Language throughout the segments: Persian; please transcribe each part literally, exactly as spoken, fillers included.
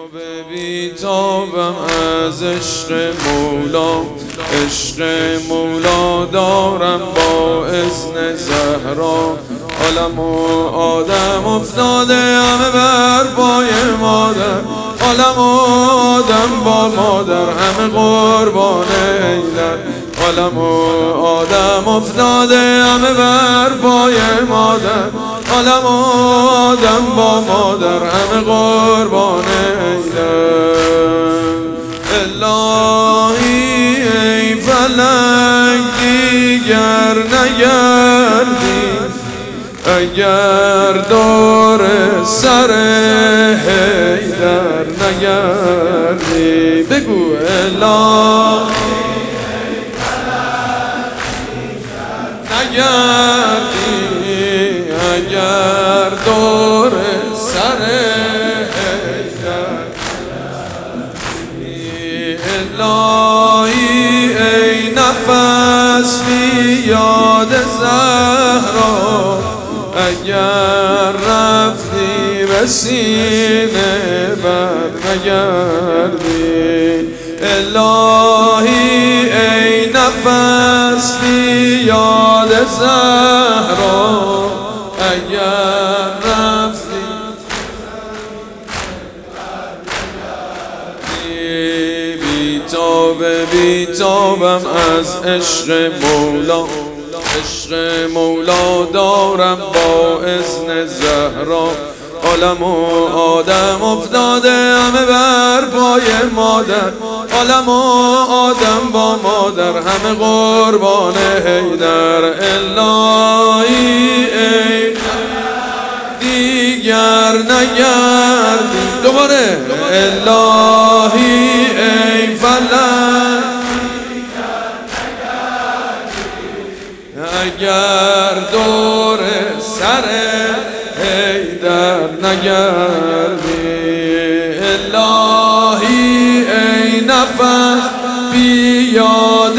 بیتابم از عشق مولا، عشق مولا دارم با اذن زهرا. عالم و آدم افتاده همه بر پای مادر، عالم و آدم با مادر همه قربان حیدر. عالم و آدم افتاده همه بر پای مادر، عالم و آدم با مادر همه قربان حیدر. الهی ای فلک دیگر نگردی، اگر دور سر حیدر نگردی. بگو الهی ای فلک دیگر نگردی، اگر دور سر حیدر نگردی. الهی ای نفس بی یاد زهرا، اگر رفتی به سینه بر نگردی. الهی ای نفس بی یاد زهرا، اگر رفتی بیتاب بیتابم از عشق مولا، عشق مولا دارم با اذن زهرا. عالم و آدم افتاده همه بر پای مادر، عالم و آدم با مادر همه قربان حیدر. الهی ای دیگر نگردی. دوباره الهی ای فلک اگر دور سر حیدر نگردی. الهی ای نفس بی یاد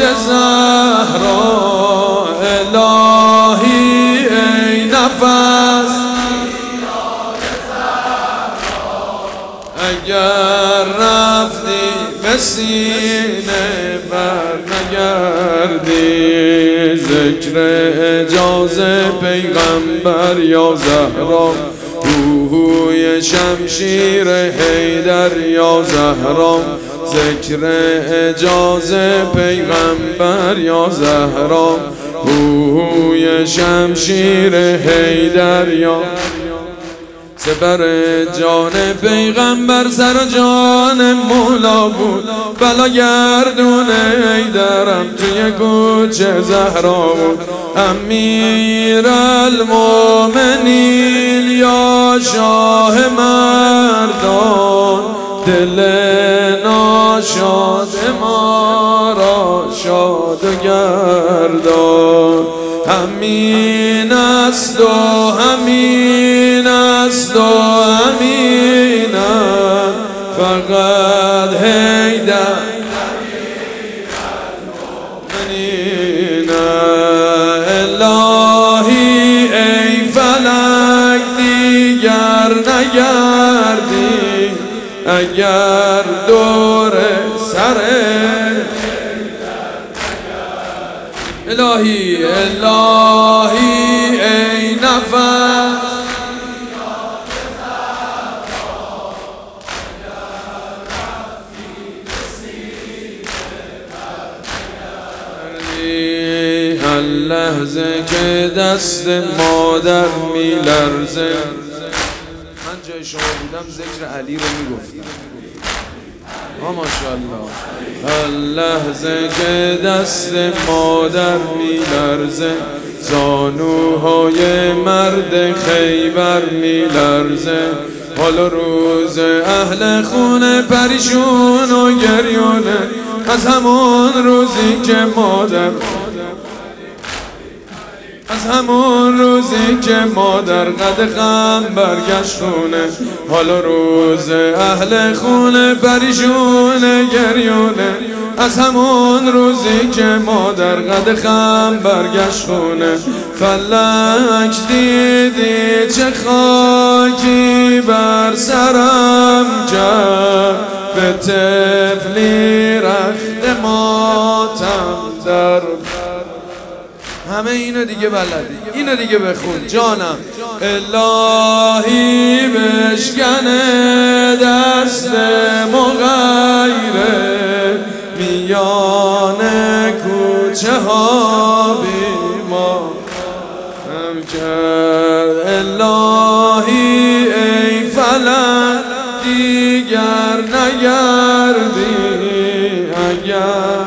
زهرا، الهی ای نفس بی یاد زهرا، اگر رفتی به سینه بر نگردی. ذکر اجازه پیغمبر یا زهرا، روحوی شمشیر حیدر یا زهرا. ذکر اجازه پیغمبر یا زهرا، روحوی شمشیر حیدر یا. سپر جان پیغمبر سر جان مولا بود، بلا گردون حیدرم توی کوچه زهرا بود. امیر المومنین یا شاه مردان، دل ناشاد ما را شاد گردان. همین است و همین است و همین است فقط حیدر المؤمنین. الهی ای فلک دیگر نگردی، اگر دور سر الهی الهی ای نفس هر لحظه که دست مادر میلرزه. من جای شما بودم ذکر علی رو میگفتم. آه ماشاءالله. هر لحظه که دست مادر میلرزه، زانوهای مرد خیبر میلرزه. حال روز اهل خونه پریشون و گریونه، از همون روزی که مادر از همون روزی که مادر قد غم برگشت خونه. حالا روز اهل خونه پریشونه گریونه، از همون روزی که مادر قد غم برگشت خونه. فلک دیدی چه خاکی بر سرم کرد، به طفلی رخت ماتم در. همه اینو دیگه بلدی، اینو دیگه بخون جانم. الهی بشکنه دست مغیره، میان کوچه ها بیمار کرد. الهی ای فلک دیگر نگردی، اگر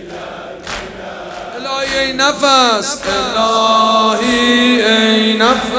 الهی ای نفس، الهی ای نفس